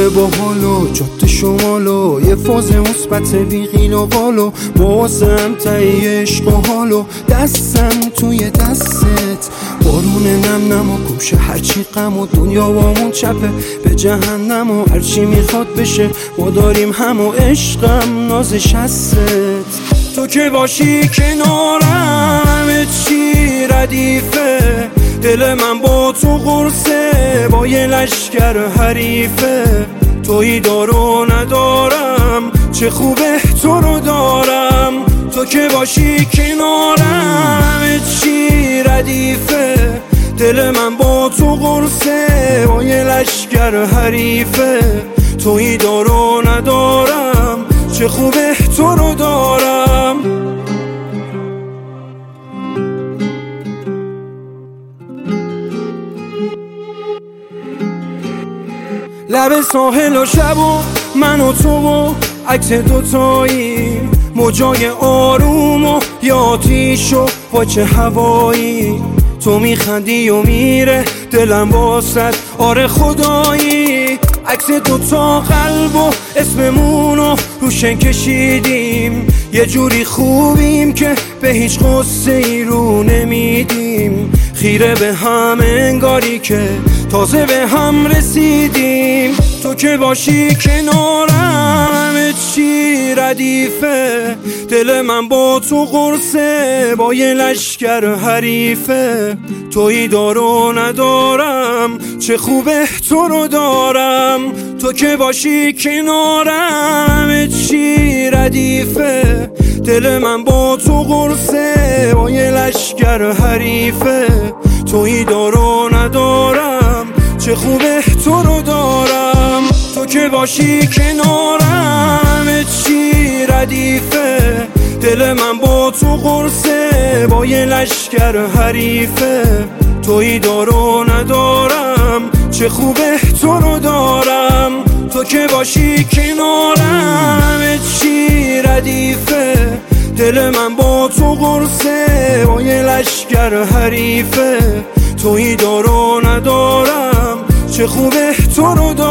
باحالو جاده شمالو یه فاز مثبت بیغین و بالو بازم تایی عشق و حالو دستم توی دستت بارون نم نم و گوشه هرچی غم و دنیا وامون چپه به جهنم و هرچی میخواد بشه ما داریم هم و عشقم نازش هستت تو که باشی کنارم همه چی ردیفه دل من با تو قرصه با یه لشکر حریفه تویی دارو ندارم چه خوبه تو رو دارم تو که باشی کنارم همه چی ردیفه دل من با تو قرصه با یه لشکر حریفه تویی دارو ندارم چه خوبه تو رو دارم لب ساحل و شب و من و تو و عکس دوتایی موجای آروم و یا آتیش و پاچه هوایی تو میخندی و میره دلم واسد آره خدایی عکس دوتا قلب و اسممونو روشن کشیدیم یه جوری خوبیم که به هیچ غصه ای رو نمیدیم خیره به هم انگاری که تازه به هم رسیدیم تو که باشی کنارم همه چی ردیفه دل من با تو قرصه با یه لشکر حریفه تویی دارو ندارم چه خوبه تو رو دارم تو که باشی کنارم همه چی ردیفه دل من با تو قرصه با یه لشکر حریفه تویی دارو ندارم چه خوبه تو رو دارم تو که باشی کنارم همه چی ردیفه دل من با تو قرصه با یه لشکر حریفه تویی دارو ندارم چه خوبه تو رو دارم تو که باشی کنارم همه چی ردیفه دل من با تو قرصه با یه لشکر حریفه تویی دارو ندارم چه خوبه تو رو دارم